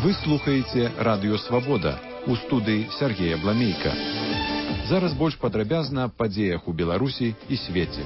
Вы слухаеце Радыё Свабода. У студыі Сергея Бламейка. Зараз больш падрабязна аб падзеях у Беларусі і свеце.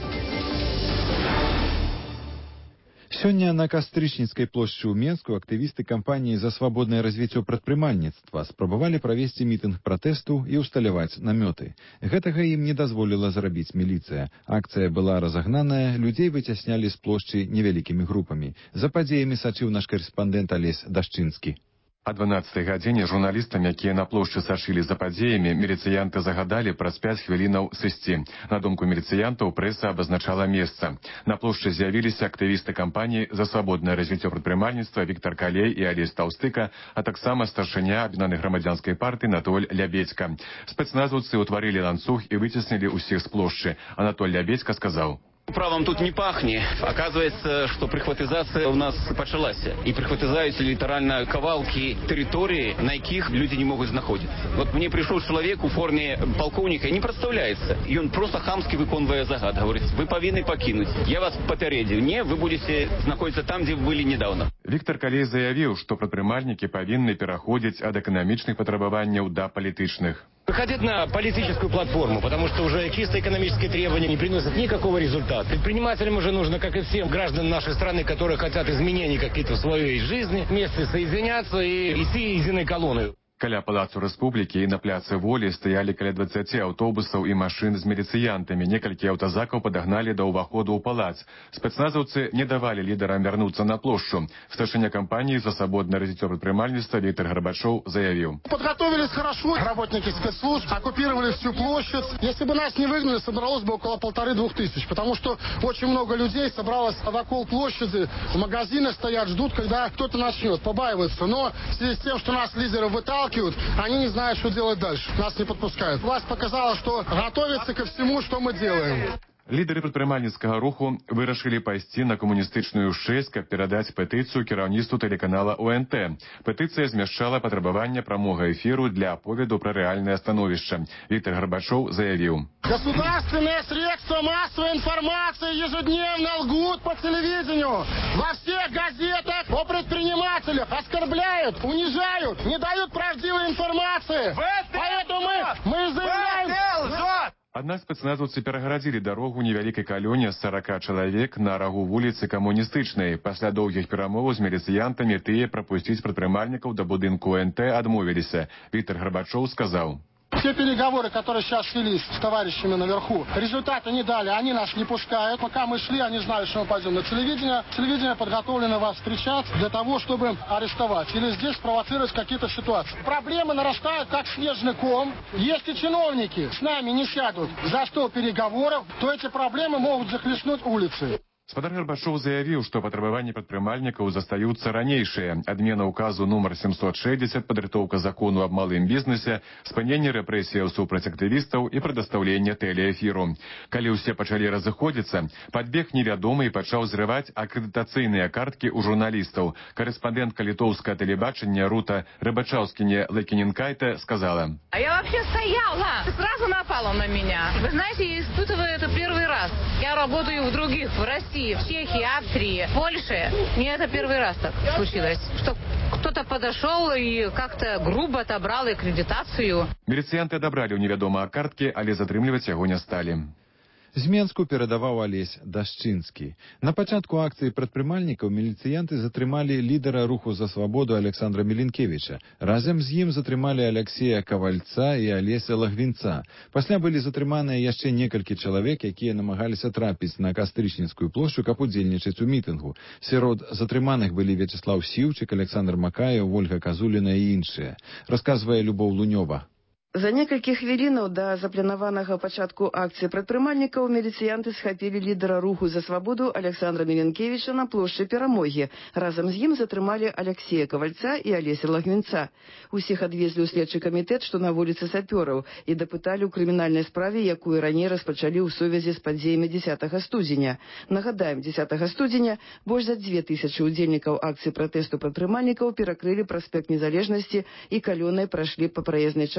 Сёння на Кастрычніцкай плошчы ў Менску актывісты кампаніі за свабоднае развіццё прадпрымальніцтва спрабавалі правесці мітынг пратэсту і ўсталяваць намёты. Гэтага ім не дазволіла зрабіць міліцыя. Акцыя была разагнаная, людзей выцяснялі з плошчы невялікімі групамі. За падзеямі сачыў наш карэспандэнт Алесь Дашчынскі. О 12 гадзіне журналістам, якія на плошчы сачылі за падзеямі, міліцыянты загадалі праз 5 хвілінаў сысці. На думку міліцыянтаў, прэса абазначала месца. На плошчы з'явіліся актывісты кампаніі за свабоднае развіццё прадпрымальніцтва Віктар Калей і Алесь Таўстыка, а таксама старшыня аб'яднанай грамадзянскай партыі Анатоль Лябедзька. Спецназаўцы ўтварылі ланцуг і выцеснілі ўсіх з плошчы. Анатоль Лябедзька сказаў: Правом тут не пахнет. Оказывается, что прихватизация у нас началась. И прихватизуются литерально кавалки территории, на яких люди не могут находиться. Вот мне пришел человек у форме полковника и не представляется. И он просто хамски выконывая загад. Говорит, вы повинны покинуть. Я вас попередил. Не, вы будете находиться там, где вы были недавно. Віктар Калей заявіў, што прадпрымальнікі павінны пераходзіць ад эканамічных патрабаванняў да палітычных. Выходить на политическую платформу, потому что уже чисто экономические требования не приносят никакого результата. Предпринимателям уже нужно, как и всем гражданам нашей страны, которые хотят изменений какие-то в своей жизни, вместе соединяться и идти единой колонной. Каля Палацу Рэспублікі і на пляцы Волі стаялі каля 20 аўтобусаў і машын з міліцыянтамі. Некалькі аўтазакаў падагналі да ўваходу ў палац. Спецназаўцы не давалі лідарам вярнуцца на плошчу. Старшыня кампаніі за свободное развитие предпринимательства Виктор Горбачев заявил: Подготовились хорошо, работники спецслужб оккупировали всю площадь. Если бы нас не выгнали, собралось бы около 1500, потому что очень много людей собралось вокруг площади, в магазинах стоят, ждут, когда кто-то начнет, побаиваются. Но в связи с тем, что нас лидеры выталкивают, они не знают, что делать дальше. Нас не подпускают. Власть показала, что готовится ко всему, что мы делаем. Лідары прадпрымальніцкага руху вырашылі пайсці на камуністычную 6, каб перадаць петыцыю кіраўніцтву тэлеканала ОНТ. Петыцыя змяшчала патрабаванне прамога эфіру для аповеду пра рэальнае становішча. Віктор Горбачев заявіў: Государственные средства массовой информации ежедневно лгут по телевидению. Во всех газетах о предпринимателях оскорбляют, унижают, не дают правдивой информации. Поэтому мы заявляем... Аднак спецназаўцы перагарадзілі дарогу невялікай калоне з 40 чалавек на рагу вуліцы Камуністычнай. Пасля доўгіх перамоваў з міліцыянтамі тыя прапусціць прадпрымальнікаў да будынку ОНТ адмовіліся. Віктор Горбачев сказаў: Все переговоры, которые сейчас велись с товарищами наверху, результата не дали, они нас не пускают. Пока мы шли, они знали, что мы пойдем на телевидение. Телевидение подготовлено вас встречать для того, чтобы арестовать или здесь спровоцировать какие-то ситуации. Проблемы нарастают, как снежный ком. Если чиновники с нами не сядут за стол переговоров, то эти проблемы могут захлестнуть улицы. Спадар Горбачев заявіў, што патрабаванні прадпрымальнікаў застаюцца ранейшыя. Адмена ўказу нумар 760, падрыхтоўка закону аб малым бізнесе, спыненне рэпрэсіяў супраць актывістаў і прадастаўленне тэлеэфіру. Калі ўсе пачалі разыходзіцца, падбег невядомы і пачаў зрываць акрэдытацыйныя карткі ў журналістаў. Карэспандэнтка літоўскага тэлебачання Рута Рыбачаўскіне-Лакіненкайте сказала: А я вообще стояла, сразу напала на меня. Вы знаете, я испытываю это первый раз. Я работаю в других, в России, в Чехии, Австрии, Польше. Мне это первый раз так случилось, что кто-то подошел и как-то грубо отобрал аккредитацию. Міліцыянты адабралі ў невядомыя карткі, але затрымліваць яго не сталі. З Менску перадаваў Алесь Дашчынскі. На пачатку акцыі прадпрымальнікаў міліцыянты затрымалі лідара руху за свабоду Александра Мілінкевіча. Разам з ім затрымалі Алексея Кавальца і Алеся Лагвінца. Пасля былі затрыманыя яшчэ некалькі чалавек, якія намагаліся трапіць на Кастрычніцкую плошчу, каб удзельнічаць у мітынгу. Сярод затрыманых былі Вячеслав Сіўчык, Александр Макаев, Ольга Казуліна і іншыя. Расказвае Любоў Лунёва. За некалькі хвілінаў да запланаванага пачатку акцыі прадпрымальнікаў міліцыянты схапілі лідара руху за свабоду Александра Мілінкевіча на плошчы Перамогі. Разам з ім затрымалі Алексея Кавальца і Алеся Лагвінца. Усіх адвезлі ў следчы камітэт, што на вуліцы Сапёраў, і дапыталі ў крымінальнай справе, якую раней распачалі ў сувязі з падзеямі 10 студзеня. Нагадаем, 10 студзеня больш за 2000 удзельнікаў акцыі пратэсту прадпрымальнікаў перакрылі праспект Незалежнасці і калёнай прайшлі па праезнай частцы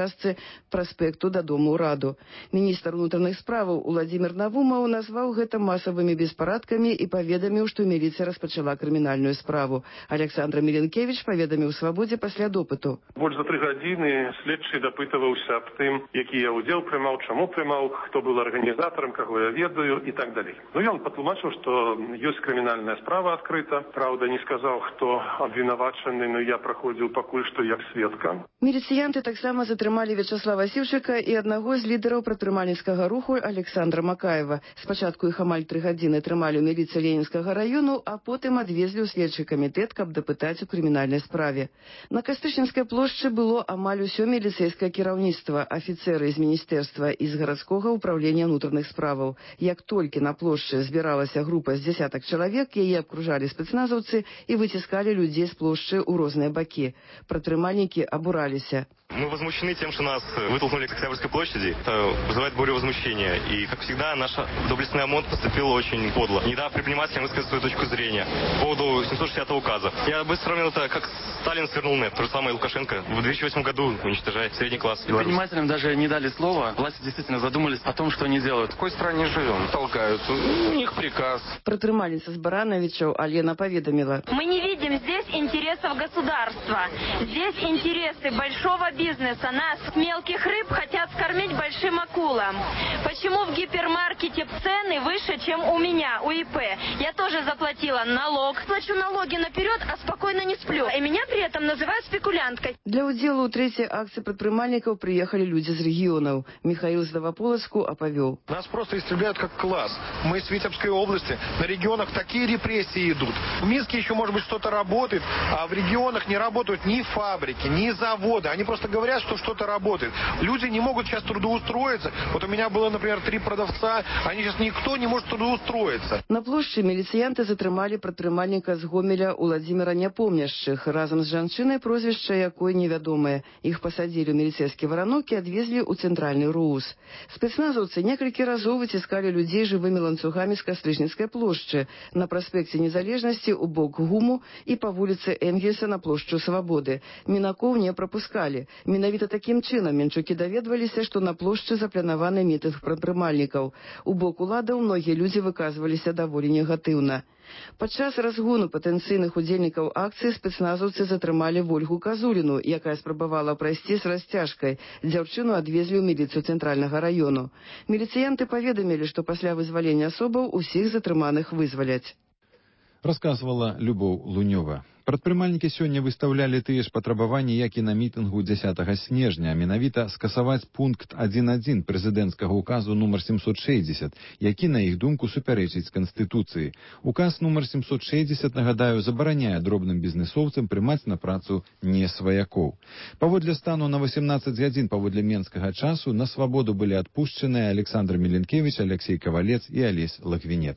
праспекту да дому ўраду. Міністр унутраных справаў Уладзімір Навумаў назваў гэта масавымі беспарадкамі і паведаміў, што міліцыя распачала крымінальную справу. Александр Міленкевіч паведаміў Свабодзе пасля допыту. Больш за 3 гадзіны следчы дапытываўся аб тым, які я ўдзел прымаў, чаму прымаў, хто быў арганізатарам, каго я ведаю і так далей. Ён патлумачыў, што ёсць крымінальная справа адкрыта. Праўда, не сказаў, хто абвінавачаны, но я праходзіў пакуль што як сведка. Міліцыянты таксама затрымалі Вячаслава Сіўчыка і аднаго з лідараў прадпрымальніцкага руху Александра Макаева. Спачатку іх амаль 3 гадзіны трымалі ў міліцыі Ленінскага раёну, а потым адвезлі ў следчы камітэт, каб дапытаць у крымінальнай справе. На Кастычніцкай плошчы было амаль усё міліцэйскае кіраўніцтва, афіцэры з міністэрства і з гарадскога ўпраўлення ўнутраных справаў. Як толькі на плошчы збіралася група з дзясятак чалавек, яе абкружалі спецназаўцы і выціскалі людзей з плошчы ў розныя бакі. Прадпрымальнікі абураліся. Мы возмущены тем, что нас вытолкнули к Октябрьской площади. Это вызывает бурю возмущения. И, как всегда, наш доблестный ОМОН поступил очень подло, не дав предпринимателям высказать свою точку зрения по поводу 760-го указа. Я бы сравнил это, как Сталин свернул НЭП. То же самое Лукашенко в 2008 году уничтожает средний класс. Предпринимателям даже не дали слова. Власти действительно задумались о том, что они делают. В какой стране живем? Толкают. У них приказ. Прадпрымальніца з Барановичаў Алена поведомила. Мы не видим здесь интересов государства. Здесь интересы большого бизнеса. Нас, мелких рыб, хотят скормить большим акулам. Почему в гипермаркете цены выше, чем у меня, у ИП? Я тоже заплатила налог. Плачу налоги наперед, а спокойно не сплю. И меня при этом называют спекулянткой. Для удзелу ў трэцяй акцыі прадпрымальнікаў прыехалі людзі з рэгіёнаў. Михаил Здаваполацку апавёў. Нас просто истребляют как класс. Мы с Витебской области, на регионах такие репрессии идут. В Минске еще, может быть, что-то работает, а в регионах не работают ни фабрики, ни заводы. Они просто говорят, что что-то работает. Люди не могут сейчас трудоустроиться. Вот у меня было, например, 3 продавца, они сейчас никто не может трудоустроиться. На плошчы міліцыянты затрымалі прадпрымальніка з Гомеля Уладзіміра Няпомняшчых разам з жанчынай, прозвішча якой невядомае. Іх пасадзілі ў міліцэйскі варанок і адвезлі ў цэнтральны РУС. Спецназаўцы некалькі разоў выціскалі людзей жывымі ланцугамі з Кастрычніцкай плошчы, на праспекце Незалежнасці ў бок ГУМу і па вуліцы Энгельса на плошчу Свабоды. Мінакоў не прапускалі. Менавіта такім чынам менчукі даведваліся, што на плошчы запланаваны мітынг прадпрымальнікаў. У бок уладаў многія людзі выказваліся даволі негатыўна. Падчас разгону патэнцыйных удзельнікаў акцыі спецназаўцы затрымалі Вольгу Казуліну, якая спрабавала прайсці з расцяжкай. Дзяўчыну адвезлі ў міліцыю цэнтральнага раёну. Міліцыянты паведамілі, што пасля вызвалення асобаў усіх затрыманых вызваляць. Расказвала Любоў Лунёва. Прадпрымальнікі сёння выстаўлялі тыя ж патрабаванні, як і на мітынгу 10 снежня, а менавіта скасаваць пункт 1.1 прэзідэнцкага указу нумар 760, які, на іх думку, супярэчыць Канстытуцыі. Указ нумар 760, нагадаю, забараняе дробным бізнесоўцам прымаць на працу не сваякоў. Паводле стану на 18 гадзін паводле менскага часу на свабоду былі адпушчаныя Александр Міленкевіч, Алексей Кавалец і Алесь Лаквінец.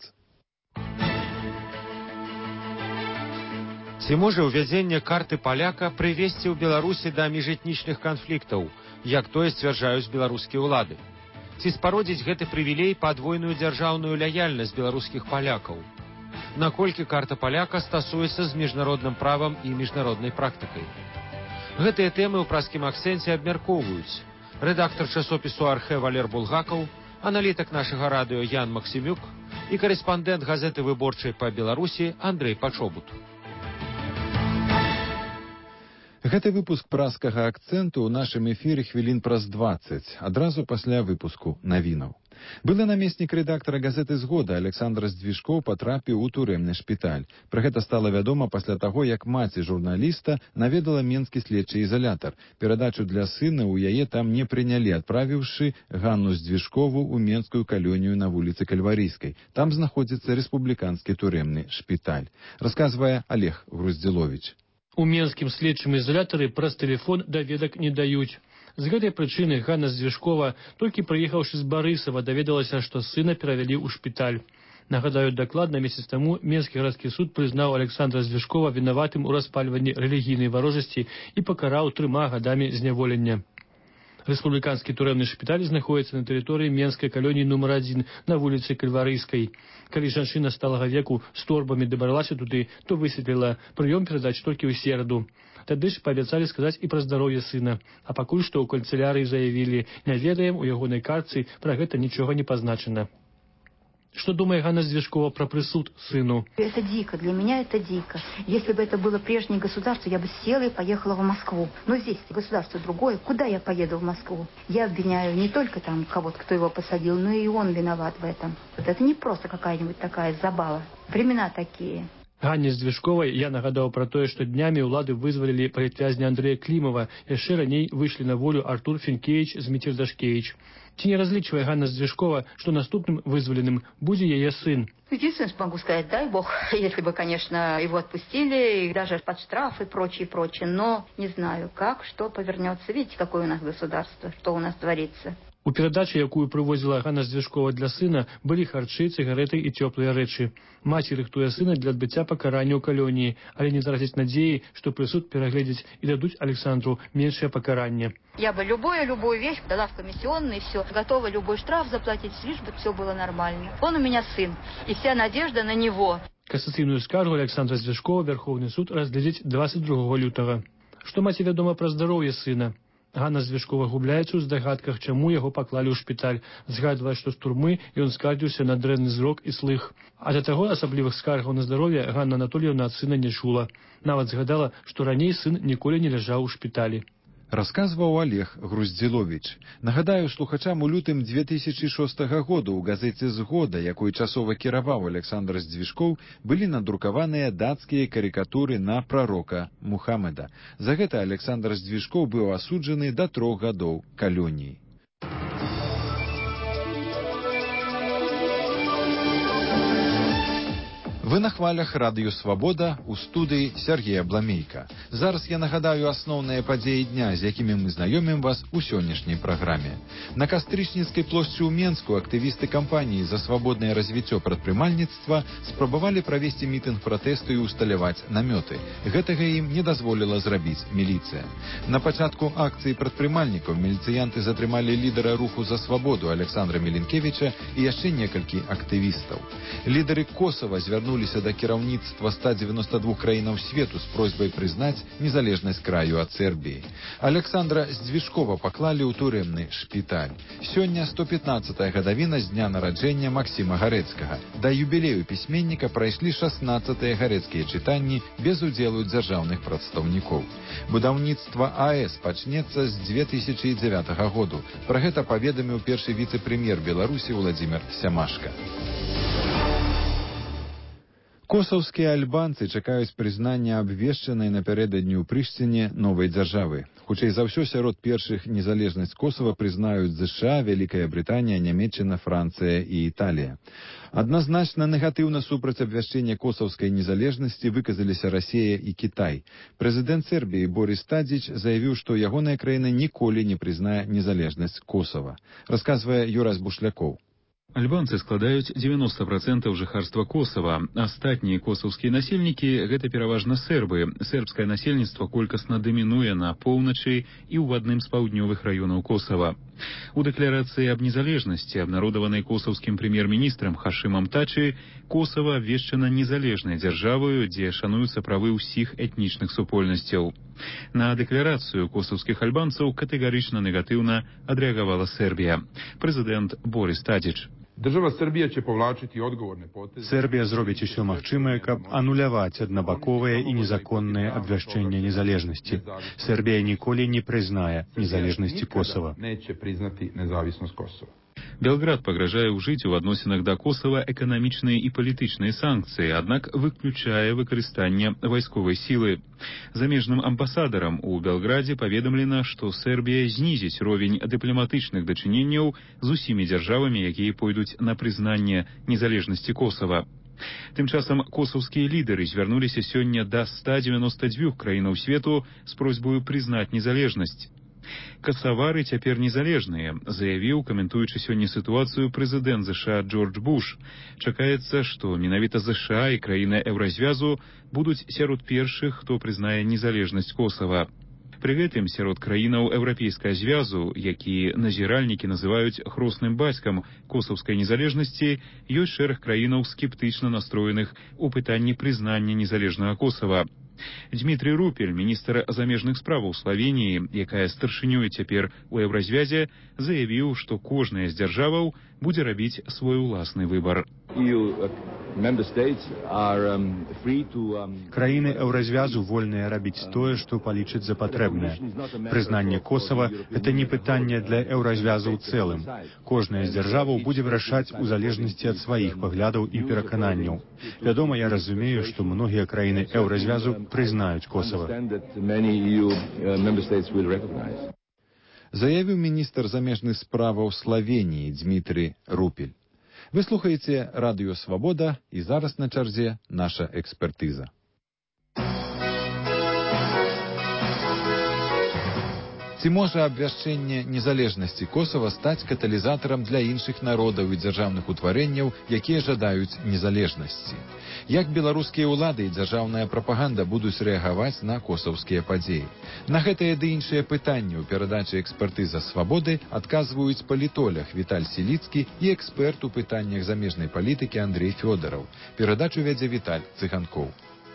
Ці можа ўвядзенне карты паляка прывесці ў Беларусі да міжэтнічных канфліктаў, як тое сцвярджаюць беларускія ўлады? Ці спародзіць гэты прывілей падвойную дзяржаўную лаяльнасць беларускіх палякаў? Наколькі карта паляка стасуецца з міжнародным правам і міжнароднай практыкай? Гэтыя тэмы ў праскім акцэнце абмяркоўваюць рэдактар часопісу «Архэ» Валер Булгакаў, аналітык нашага радыё Ян Максімюк і карэспандэнт газеты «Выборчай» па Беларусі Андрэй Пачобут. Гэты выпуск праскага акцэнту ў нашым эфіры хвілін праз 20, адразу пасля выпуску навінаў. Былы намеснік рэдактара газеты «Згода» Александр Здвижкоў патрапіў у турэмны шпіталь. Пра гэта стала вядома пасля таго, як маці журналіста наведала менскі следчы ізалятар. Перадачу для сына ў яе там не прынялі, адправіўшы Ганну Здвижкову ў менскую калонію на вуліцы Кальварійскай. Там знаходзіцца рэспубліканскі турэмны шпіталь. Расказвае Олег Груздзіловіч. У менскім следчым ізалятары праз тэлефон даведак не даюць. З гэтай прычыны Ганна Здвижкова, толькі прыехаўшы з Барысава, даведалася, што сына перавялі ў шпіталь. Нагадаю, дакладна месяц таму Менскі гарадскі суд прызнаў Александра Здвижкова вінаватым у распальванні рэлігійнай варожасці і пакараў 3 гадамі зняволення. Рэспубліканскі турэмны шпіталь знаходіцца на тэрыторыі менскай калоніі нумар 1 на вуліцы Кальварыйскай. Калі жанчына сталага веку з торбамі дабралася туды, то высветліла, прыём перадаць толькі ў сераду. Тады ж паабяцалі сказаць і пра здароўе сына. А пакуль што ў канцылярыі заявілі, не ведаем, у ягонай картцы пра гэта нічога не пазначана. Что думает Ганна Звежкова про присуд сыну? Это дико, для меня это дико. Если бы это было прежнее государство, я бы села и поехала в Москву. Но здесь государство другое, куда я поеду в Москву? Я обвиняю не только там кого-то, кто его посадил, но и он виноват в этом. Это не просто какая-нибудь такая забава. Времена такие. Ганне Звежковай я нагадаў пра тое, што днямі ўлады вызвалілі палітвязня Андрэя Клімава, яшчэ раней выйшлі на волю Артур Фінкевіч з Міцер Дашкевіч. Ці не разлічвае Ганна Звежкова, што наступным вызваленым будзе яе сын? Единственное, что могу сказать, дай бог, если бы, конечно, его отпустили, и даже под штраф и прочее, но не знаю, как, что повернется. Видите, какое у нас государство, что у нас творится. У перадачы, якую прывозіла Ганна Звежкова для сына, былі харчы, цыгареты і цёплыя рэчы. Маці рыхтуе сына для адбыцця пакарання ў калоніі, але не траціць надзеі, што прысуд перагледзяць і дадуць Александру меншае пакаранне. Я бы любую вещь дала в комиссионный, все, готова любой штраф заплатить, лишь бы все было нормально. Он у меня сын, и вся надежда на него. Касацыйную скаргу Александра Звежкова Верховны суд разглядзіць 22 лютага. Што маці вядома пра здароўе сына? Ганна Звежкова губляецца ў здагадках, чаму яго паклалі ў шпіталь. Згадвае, што з турмы ён скардзіўся на дрэнны зрок і слых. А да таго асаблівых скаргаў на здароўе Ганна Анатольевна ад сына не чула. Нават згадала, што раней сын ніколі не ляжаў у шпіталі. Расказваў Олег Груздзіловіч. Нагадаю слухачам, у лютым 2006 году ў газеце «Згода», якой часова кіраваў Александр Звежков, былі надрукаваныя дацкія карикатуры на прарока Мухаммеда. За гэта Александр Звежков быў асуджаны да 3 гадоў калоніі. Вы на хвалях радыё «Свабода», у студыі Сергея Бламейка. Зараз я нагадаю асноўныя падзеі дня, з якімі мы знаёмім вас у сённяшняй праграме. На Кастрычніцкай плошчы ў Менску актывісты кампаніі за свабоднае развіццё прадпрымальніцтва спрабавалі правесці мітынг пратэсту і усталяваць намёты. Гэтага ім не дазволіла зрабіць міліцыя. На пачатку акцыі прадпрымальнікаў міліцыянты затрымалі лідара руху за свабоду Александра Мілінкевіча і яшчэ некалькі актывістаў. Лідары Косава звярнуліся да кіраўніцтва 192 краінаў свету з просьбай прызнаць незалежнасць краю ад Сербіі. Александра Звежкова паклалі ў турэмны шпіталь. Сёння 115-я гадавіна з дня нараджэння Максіма Гарэцкага. Да юбілею пісьменніка прайшлі 16-тыя гарэцкія чытанні без удзелу дзяржаўных прадстаўнікоў. Будаўніцтва АЭС пачнецца з 2009 году. Пра гэта паведаміў першы віцэ-прэм'ер Беларусі Владзімір Сямашка. Косаўскія альбанцы чакаюць прызнання абвешчанай напярэдадні ў Прышціне новай дзяржавы. Хутчэй за ўсё, сярод першых незалежнасць Косава прызнаюць ЗША, Вялікая Брытанія, Нямецчына, Францыя і Італія. Адназначна негатыўна супраць абвяшчэння косаўскай незалежнасці выказаліся Расія і Кітай. Прэзідэнт Сербіі Борис Тадзіч заявіў, што ягоная краіна ніколі не прызнае незалежнасць Косава. Расказвае Юрас Бушлякоў. Альбанцы складаюць 90% жыхарства Косава. Астатнія косаўскія насельнікі – гэта пераважна сербы. Сербскае насельніцтва колькасна дамінуе на поўначы і ў адным з паўднёвых раёнаў Косава. У дэкларацыі аб незалежнасці, абнародаванай косаўскім прэм'ер-міністрам Хашымам Тачы, Косава абвешчана незалежнай дзяржавою, дзе шануюцца правы ўсіх этнічных супольнасцяў. На дэкларацыю косаўскіх альбанцаў катэгарычна негатыўна адрэагавала Сербія. Прэзідэнт Борис Тадзіч. Сербія зробіць усё магчымае, каб ануляваць аднабаковае і незаконнае абвяшчэнне незалежнасці. Сербія ніколі не прызнае незалежнасці Косава. Белград пагражае ўжыць у адносінах да Косава эканамічныя і палітычныя санкцыі, аднак выключае выкарыстанне вайсковай сілы. Замежным амбасадарам у Белградзе паведамлена, што Сербія знізіць ровень дыпламатычных дачыненняў з усімі дзяржавамі, якія пойдуць на прызнанне незалежнасці Косава. Тым часам косаўскія лідары звярнуліся сёння да 192 краінаў свету з просьбою прызнаць незалежнасць. Касавары цяпер незалежныя, заявіў, каментуючы сёння сітуацыю, прэзідэнт ЗША Джордж Буш. Чакаецца, што менавіта ЗША і краіны Еўразвязу будуць сярод першых, хто прызнае незалежнасць Косава. Пры гэтым сярод краінаў еўрапейскага звязу, які назіральнікі называюць хросным бацькам косаўскай незалежнасці, ёсць шэраг краінаў скептычна настроеных у пытанні прызнання незалежнага Косава. Дмітрий Рупель, міністр замежных справаў Славеніі, якая старшынёй цяпер у Еўразвязе, заявіў, што кожная з дзяржаваў будзе рабіць свой уласны выбар. Краіны Еўразвязу вольныя рабіць тое, што палічаць за патрэбнае. Прызнанне Косава – гэта не пытанне для Еўразвязу ў цэлым. Кожная з дзяржаваў будзе вырашаць у залежнасці ад сваіх паглядаў і перакананняў. Вядома, я разумею, што многія краіны Еўразвязу признают Косово. Заявіў міністр замежных справаў Славеніі Дмітрий Рупель. Вы слухаеце Радыё Свабода, і зараз на чарзе наша экспертыза. Ці можа абвяшчэнне незалежнасці Косава стаць каталізатарам для іншых народаў і дзяржаўных утварэнняў, якія жадаюць незалежнасці? Як беларускія ўлады і дзяржаўная прапаганда будуць рэагаваць на косаўскія падзеі? На гэтыя ды іншыя пытанні ў перадачы «Экспертыза Свабоды» адказваюць палітолог Віталь Сіліцкі і эксперт у пытаннях замежнай палітыкі Андрей Фёдораў. Перадачу вядзе Віталь Цыганкоў.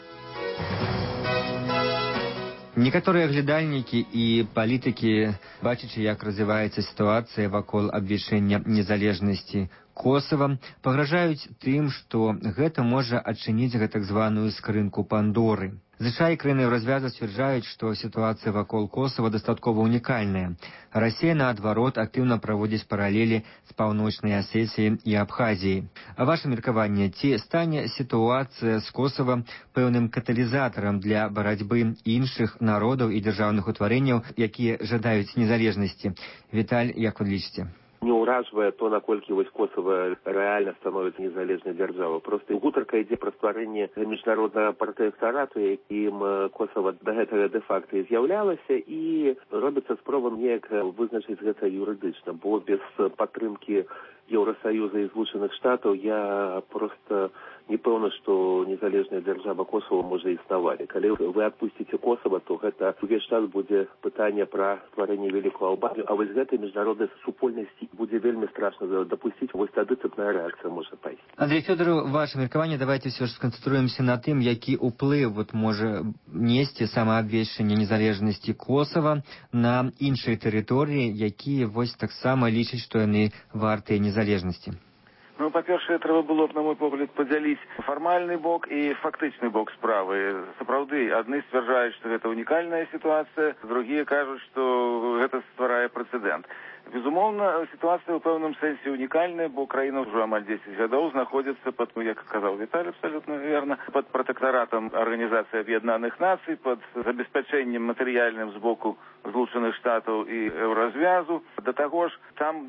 Некаторыя глядальнікі і палітыкі, бачачы, як развіваецца сітуацыя вакол абвяшчэння незалежнасці Косава, пагражаюць тым, што гэта можа адчыніць гэтак званую скрынку Пандоры. Звычай краіны Еўразвязу сцвярджаюць, што сітуацыя вакол Косава дастаткова унікальная. Расія, наадварот, актыўна праводзіць паралелі з паўночнай Асетыяй і Абхазіяй. А ваше меркаванне, ці стане сітуацыя з Косава пэўным каталізатарам для барацьбы іншых народаў і дзяржаўных утварэнняў, якія жадаюць незалежнасці? Віталь, як вы лічыце? Не ўражвае то, наколькі вось Косава рэальна становіцца незалежнай дзяржавай. Проста гутарка ідзе пра стварэнне міжнароднага пратэктарату, якім Косава да гэтага дэ-факта і з'яўлялася, і робіцца спроба неяк вызначыць гэта юрыдычна, бо без падтрымкі Еўрасаюза і Злучаных Штатаў я проста не пэўна, што незалежная дзяржава Косава можа існаваць. Калі вы адпусціце Косава, то гэта увесь час будзе пытанне пра стварэнне Вялікую Албанію, а вось гэтай міжнароднай супольнасці будзе вельмі страшна дапусціць, вось тады цэпная рэакцыя можа пайсці. Андрей Фёдоров, ваше меркаванне, давайте все ж сканцэнтруемся на тым, які ўплыў можа несці самаабвешчанне незалежнасці Косава на іншыя тэрыторыі, якія вось таксама лічаць, што яны вартыя незалежнасці. Ну, па-першае, трэба было б, на мой погляд, падзяліць фармальны бок і фактычны бок справы. Сапраўды, адны сцвярджаюць, што гэта унікальная сітуацыя, другія кажуць, што гэта стварае прэцэдэнт. Безумоўна, сітуацыя ў пэўным сэнсе унікальная, бо краіна ўжо амаль 10 гадоў знаходзіцца пад, як казаў Віталь, абсалютна верна, пад пратэктаратам Арганізацыі Аб'яднаных Нацый, пад забеспячэннем матэрыяльным з боку Злучаных Штатаў і Еўразвязу. Да таго ж, там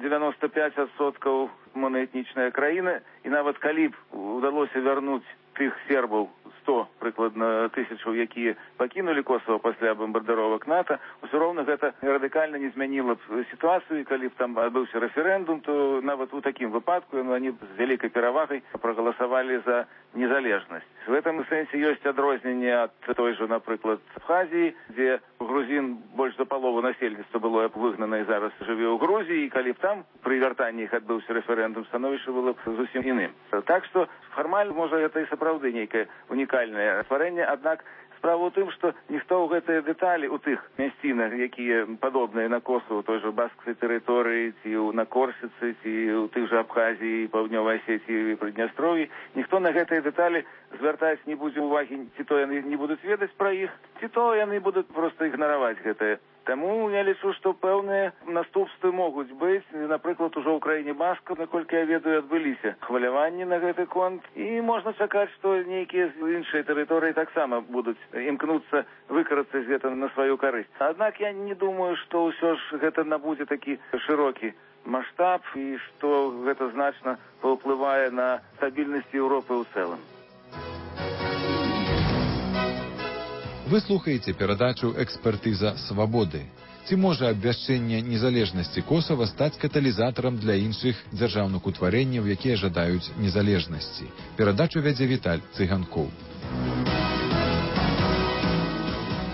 95% монаэтнічная краіна, і нават калі б удалося вярнуць тых сербаў 100, прыкладна, тысячаў, якія пакінулі Косово пасля бамбардыровак НАТО, усё роўна гэта радыкальна не змяніла б сітуацыю, і калі б там адбыўся рэферэндум, то нават у такім выпадку яны з вялікай перавагай прагаласавалі за незалежнасць. В этом сэнсе ёсць адрозненне ад той жа, напрыклад, Абхазіі, дзе грузін больш за палову насельніцтва было выгнана і зараз жыве ў Грузіі, і калі б там пры вяртанні іх адбыўся рэферэндум, становішча было б зусім іным. Так што фармальна, можа, гэта і сапраўды нейкае унікальнае стварэнне, аднак справа ў тым, што ніхто ў гэтыя дэталі у тых мясцінах, якія падобныя на Косово, той жа баскскай тэрыторыі, ці на Корсіцы, ці ў тых жа Абхазіі, Паўднёвай Асетіі і Прыднястроўі, ніхто на гэтыя дэталі звяртаць не будзе ўвагі, ці то яны не будуць ведаць пра іх, ці то яны будуць проста ігнараваць гэтае. Таму я лічу, што пэўныя наступствы могуць быць. Напрыклад, ужо ў краіне баскаў, наколькі я ведаю, адбыліся хваляванні на гэты конт, і можна чакаць, што нейкія іншыя тэрыторыі таксама будуць імкнуцца выкарыстаць гэта на сваю карысць. Аднак я не думаю, што ўсё ж гэта набудзе такі шырокі маштаб, і што гэта значна паўплывае на стабільнасць Еўропы ў цэлым. Вы слухаеце перадачу «Экспертыза Свабоды». Ці можа абвяшчэнне незалежнасці Косава стаць каталізатарам для іншых дзяржаўных утварэнняў, якія жадаюць незалежнасці? Перадачу вядзе Віталь Цыганкоў.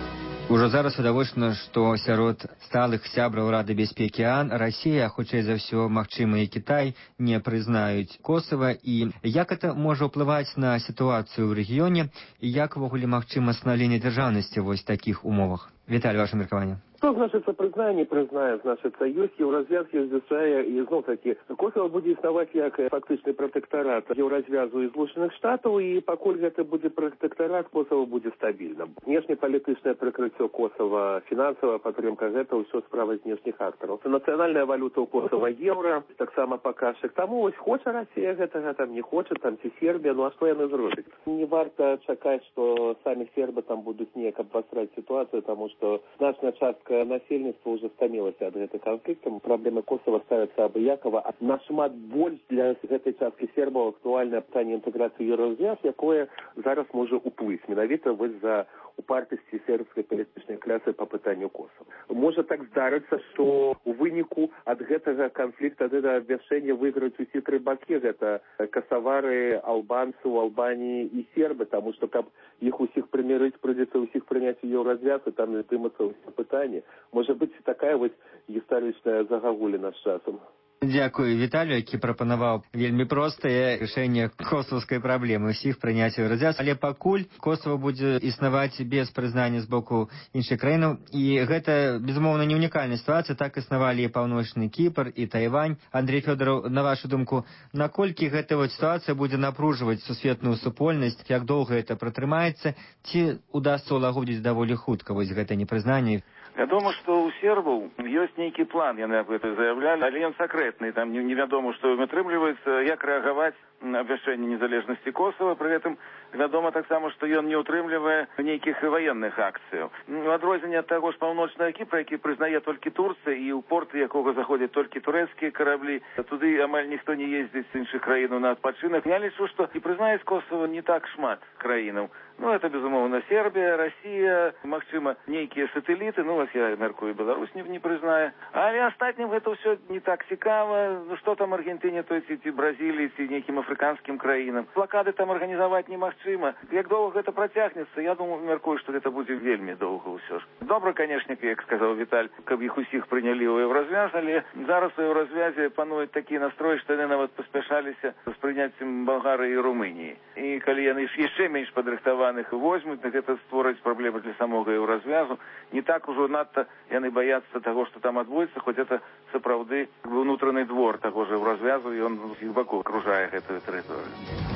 Ужо зараз відавочна, што сярод сталых сябраў Рады бяспекі АОН Расія, хутчэй за ўсё, магчыма, і Кітай не прызнаюць Косава, і як это можа ўплываць на сітуацыю ў рэгіёне, і як увогуле магчыма станаўленне дзяржаўнасці вось такіх умовах? Віталь, ваше меркаванне. Что значит признание, не признает, значит, есть Еврозв'язки ізначає, і знов-таки, Косово буде існувати як фактичний протекторат Єврозв'язу і Злучених Штатів, і покуль це буде протекторат, Косово буде стабільним. Внешнеполітичне прикриття Косово, фінансова підтримка, це все справа внешніх акторів. Національна валюта у Косово євро, так само показчик. Тому ось хоче Росія этого, там не хоче, там ці Сербія, ну а що вони зроблять? Не варто чекати, що самі серби там будуть ніяк обострять ситуацію, тому що значна частка насельніцтва уже стамілася ад гэтых канфліктаў. Праблемы Косова ставяцца абыякова. Нашмат больш для гэтай часткі сербаў актуальна пытанне інтэграцыі Еўразвяз, якое зараз можа уплыць менавіта вось за упартасці сербскай палітычнай клясы па пытанню Косова. Можа так здарыцца, што у выніку ад гэтага канфлікта, ад гэтага абвяшчэння выйграюць усе тры бакі. Гэта касавары, албанцы ў Албаніі і сербы, таму што каб іх усіх прымірыць, прыйдзецца ўсіх прыняць у Еўразвяз, і там здымацца ўсе пытанні. Можа быць такая вось гістарычная загагуліна з часам. Дзякую Віталію, які прапанаваў вельмі простае рашэнне косавскай праблемы, усіх прыняць Еўразвяз, але пакуль Косова будзе існаваць без прызнання з боку іншых краінаў, і гэта, безумоўна, не унікальная сітуацыя, так існавалі і Паўночны Кіпр, і Тайвань. Андрей Фёдораў, на вашу думку, наколькі гэта вот сітуацыя будзе напружваць сусветную супольнасць, як доўга гэта пратрымаецца, ці удасца ўлагодзіць даволі хутка вось гэта непрызнанне? Вядома, што ў сербаў ёсць нейкі план, яны аб гэта заяўлялі, але ён сакрэтны, там невядома, што ім атрымліваецца, як рэагаваць на абвяшчэнне незалежнасці Косова, пры гэтым вядома таксама, што ён не ўтрымлівае нейкіх ваенных акцыяў. У адрозненне ад таго ж Паўночнага Кіпра, які прызнае толькі Турцыя і ў порты якога заходзяць толькі турэцкія караблі, туды амаль ніхто не ездзіць з іншых краінаў на адпачынак. Я лічу, што і прызнаюць Косова не так шмат краінаў. Ну, это, безумоўна, Сербія, Расія, магчыма, нейкія сатэліты, ну, вось я мяркую, Беларусь не прызнае. Але астатнім гэта ўсё не так цікава. Ну, што там Аргентыне, то ці Бразіліі, ці нейкім афрыканскім краінам. Блакады там арганізаваць немагчыма. Як доўга гэта працягнецца, я думаю, мяркую, што гэта будзе вельмі доўга ўсё ж. Добра, канешне, як сказаў Віталь, каб іх усіх прынялі ў Еўразвяз, але зараз у Еўразвязе пануе такі настрой, што яны нават паспяшаліся з прыняццем Балгарыі і Румыніі. І калі яны яшчэ менш падрыхтаваны возьмуць, так гэта створыць праблемы для самога Еўразвязу. Не так ужо надта яны баяцца таго, што там адбудзецца, хоць это сапраўды унутраны двор таго ж Еўразвязу, і ён з іх бакоў акружае гэтую тэрыторыю.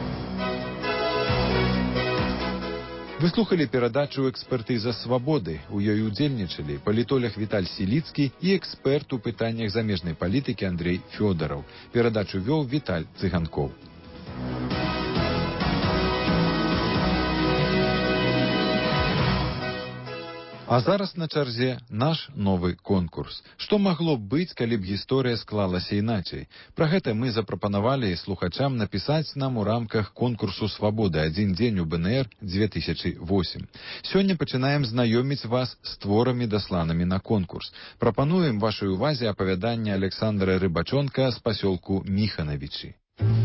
Вы слухали перадачу «Экспертыза свабоды». У ёй удзельнічалі палітолог Віталь Сіліцкі і эксперт у пытаннях замежнай палітыкі Андрей Фёдораў. Перадачу вёў Віталь Цыганкоў. А зараз на чарзе наш новы конкурс. Што магло б быць, калі б гісторыя склалася іначай? Пра гэта мы запрапанавалі слухачам напісаць нам у рамках конкурсу «Свабоды. Адзін дзень у БНР 2008». Сёння пачынаем знаёміць вас з творамі, дасланымі на конкурс. Прапануем вашай увазе апавяданне Александра Рыбачонка з пасёлку Міханавічы.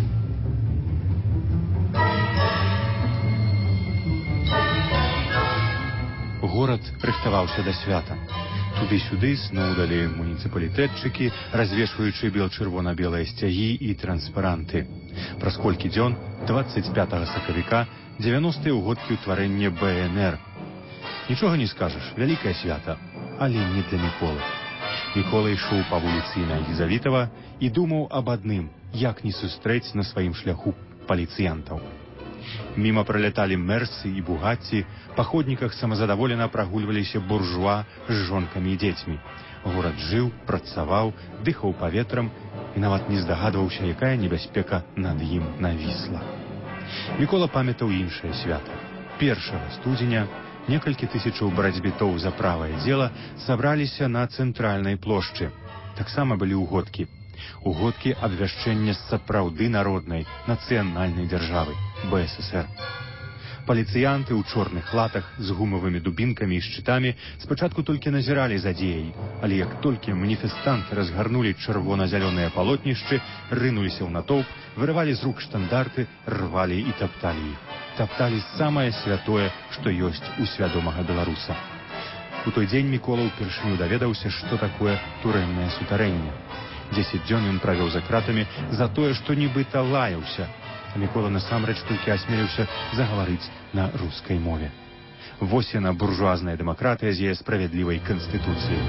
Горад рыхтаваўся да свята. Туды-сюды сноўдалі муніцыпалітэтчыкі, развешваючы бел-чырвона-белыя сцягі і транспаранты. Праз колькі дзён, 25 сакавіка, 90-е ўгодкі ўтварэння БНР. Нічога не скажаш, вялікае свята, але не для Міколы. Мікола ішоў па вуліцы на Елізавітава і думаў аб адным, як не сустрэць на сваім шляху паліцыянтаў. Міма проляталі мерсы і бугатці, па ходніках самазадаволена прагульваліся буржуа з жонкамі і дзецьмі. Горад жыў, працаваў, дыхаў паветрам і нават не здагадваўся, якая небяспека над ім навісла. Мікола памятаў іншае свята. 1 студзеня некалькі тысячаў барацьбітоў за правае дзела сабраліся на цэнтральнай плошчы. Таксама былі ўгодкі. Угодкі абвяшчэння сапраўды народнай, нацыянальнай дзяржавы – БССР. Паліцыянты ў чорных латах з гумавымі дубінкамі і шчытамі спачатку толькі назіралі за дзеяй, але як толькі маніфестанты разгарнулі чырвона-зялёныя палотнішчы, рынуліся ў натоўп, вырывалі з рук штандарты, рвалі і тапталі іх. Тапталі самае святое, што ёсць у свядомага беларуса. У той дзень Мікола ўпершыню даведаўся, што такое турэмнае сутарэнне. 10 дзён ён правёў за кратамі за тое, што нібыта лаяўся, а Мікола насамрэч толькі асмеліўся загаварыць на рускай мове. Вось яна, буржуазная дэмакратыя з яе справядлівай канстытуцыяй.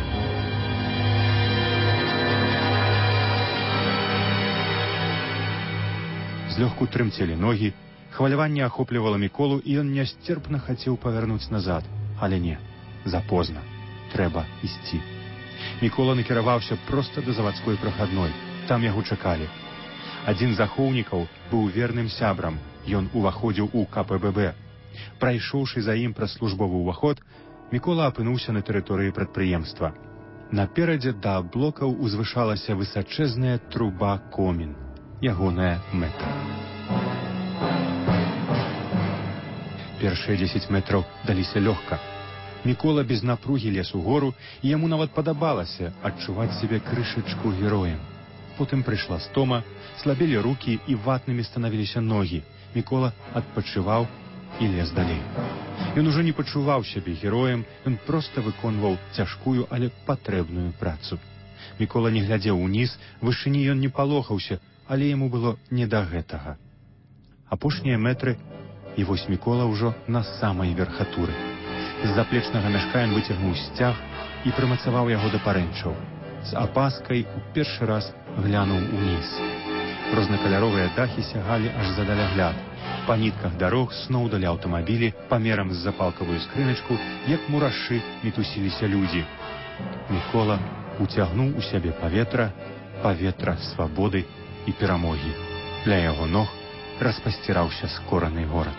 Злёгку трымцелі ногі, хваляванне ахоплівала Міколу, і ён нясцерпна хацеў павярнуць назад. Але не, запозна. Трэба ісці. Мікола накіраваўся проста да завадской прахадной. Там яго чакалі. Адзін з ахоўнікаў быў верным сябрам. Ён уваходзіў у КПББ. Прайшоўшы за ім праз службовы ўваход, Мікола апынуўся на тэрыторыі прадпрыемства. Наперадзе да блокаў узвышалася высачэзная труба-комін. Ягоная мэта. Першыя 10 метраў даліся лёгка. Мікола без напругі лез угору, і яму нават падабалася адчуваць сябе крышачку героем. Потым прыйшла стома, слабелі рукі і ватнымі станавіліся ногі. Мікола адпачываў і лез далей. Ён ужо не пачуваў сябе героем, ён проста выконваў цяжкую, але патрэбную працу. Мікола не глядзеў уніз, вышыні ён не палохаўся, але яму было не да гэтага. Апошнія метры, і вось Мікола ўжо на самай верхатуры. З заплечнага мяшка ён выцягнуў сцяг і прымацаваў яго да парэнчаў. З апаскай у першы раз глянуў уніз. Рознакаляровыя дахі сягалі аж за далягляд. Па нітках дарог сноўдалі аўтамабілі памерам з запалкавую скрыначку, як мурашы мітусіліся людзі. Мікола уцягнуў у сябе паветра свабоды і перамогі. Ля яго ног распасціраўся скораны горад.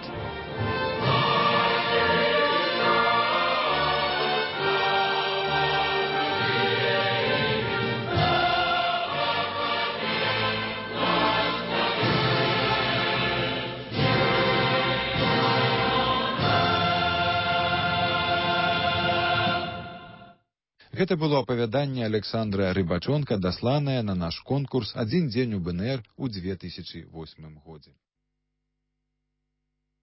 Гэта было апавяданне Александра Рыбачонка, дасланае на наш конкурс «Адзін дзень у БНР» у 2008 годзе.